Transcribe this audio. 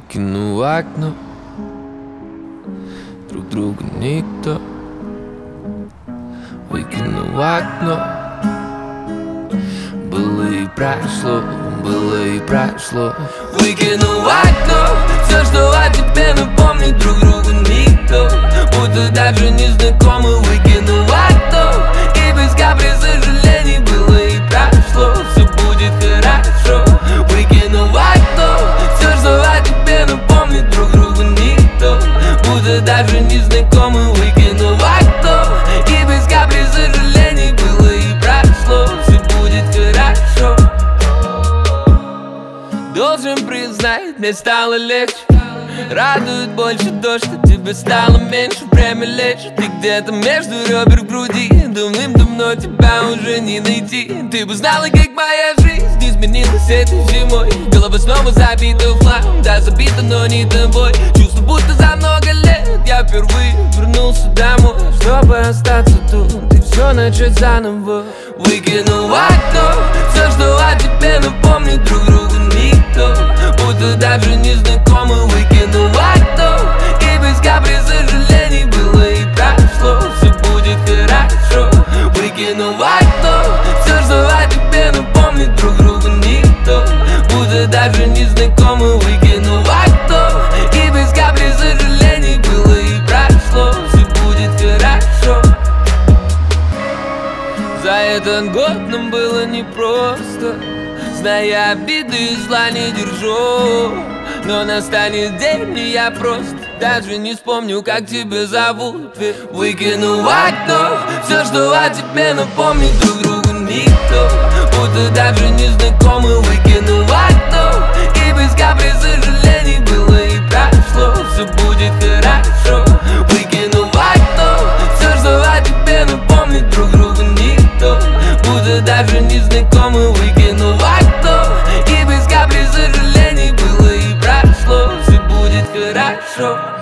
Выкину в окно, друг друга никто. Выкину в окно. Было и прошло, было и прошло. Выкину в окно все, что о тебе напомнит друг другу никто. Будто даже не знакомы. Выкину в окно, и без капли сожалений было и прошло. Все будет хорошо. Выкину в окно все, что о тебе напомнит друг другу никто. Будто даже не знакомы. Выкину в окно, и без капли сожалений было и прошло. Все будет хорошо. Должен признать, мне стало легче. Радует больше то, что тебе стало меньше. Время лечит, ты где-то между ребер в груди. Давным-давно тебя уже не найти. Ты бы знала, как моя жизнь изменилась этой зимой. Голова снова забита в хлам, да забита, но не тобой. Чувство, будто за много лет я впервые вернулся домой, чтобы остаться тут и все начать заново. Выкину в окно все, что о тебе напомнит друг другу никто. Будто даже не знакомы. Выкину в окно, и без капли сожалений было и прошло. Все будет хорошо. Выкину в окно все, что о тебе напомнит друг другу никто. Будто даже не знакомы. Выкину в окно, и без капли сожалений было и прошло. Все будет хорошо. За этот год нам было непросто, зная обиды и зла не держу. Но настанет день, и я просто даже не вспомню, как тебя зовут. Выкину в окно все, что о тебе напомнит друг другу никто. Будто даже не знакомы. Выкину в окно, и без капли сожалений было и прошло. Все будет хорошо. Выкину в окно все, что о тебе напомнит друг другу никто. Будто даже не знакомы. Выкину в окно, и без капли сожалений было и прошло. Все будет хорошо.